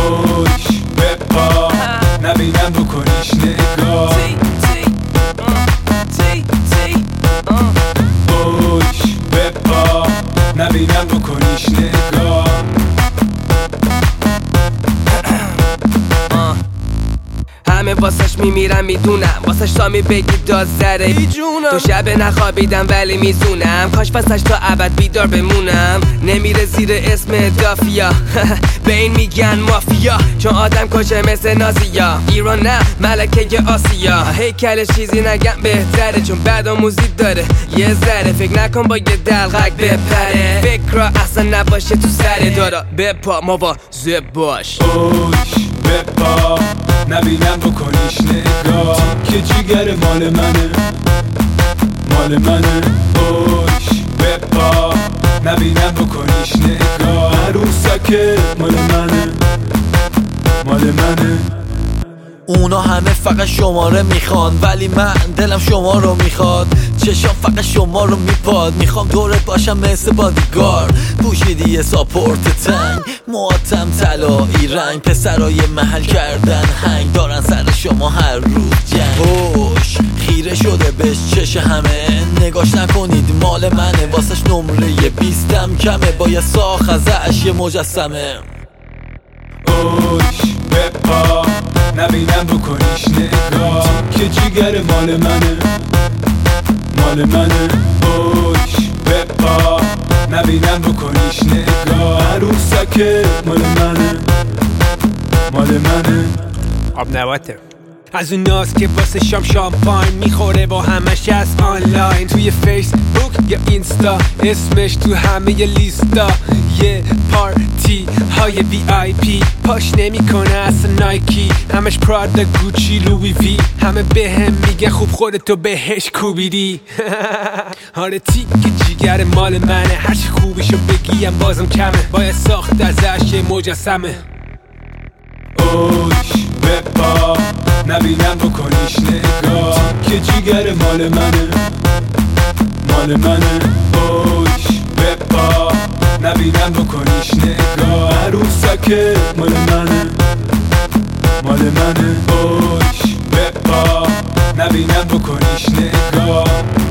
اوش بپا نبینم بکنیش نگاه اوش بپا نبینم بکنیش نگاه همه واسش میمیرم میدونم واسش تا میبگی داد زره تو شب نخوابیدم ولی میزونم کاش واسش تا ابد بیدار بمونم نمیره زیر اسم دافیا به این میگن مافیا چون آدم کشه مثل نازیا ایران نه ملکه آسیا هیکلش چیزی نگم بهتره چون بعد آموزی داره یه ذره فکر نکن با یه دلغک بپره فکر را اصلا نباشه تو سر دارا بپا مواظب باش اوش بپا نبینم بکنیش نگاه که جیگر مال منه مال منه اوش بپا نبینم بکنیش نگاه عروسک مال منه مال منه اونا همه فقط شماره میخوان ولی من دلم شما رو میخواد چشام فقط شما رو میپاد میخوام دورت باشم مثل بادیگار پوشیدی یه ساپورت تنگ مواتم طلایی رنگ پسرای محل کردن هنگ دارن سر شما هر روز جنگ هوش خیره شده بهش چش همه نگاش نکنید مال منه واسش نمره 20 کمه با یه ساخ ازش یه مجسمه اوش بپا نبینم بکنیش نگاه که جیگر مال منه مال منه اوش بپا نبینم بکنیش نگاه عروسک مال منه مال منه آب نباته از اون ناس که واسه شامپاین میخوره با همش از آنلاین توی فیسبوک یا اینستا اسمش تو همه ی لیستا یه پارتی های VIP پاش نمیکنه اصلا نایکی همش پرادا گوچی لوی وی همه بهم میگه خوب خودتو بهش کوبیدی آره تیک جیگر مال منه هرچی خوبیشو بگیم بازم کمه باید ساخت ازش یه مجسمه اوش بپا نبینم بکنیش نگاه که جیگر مال منه مال منه اوش بپا نبینم بکنیش نگاه عروسک مال منه مال منه اوش بپا نبینم بکنیش نگاه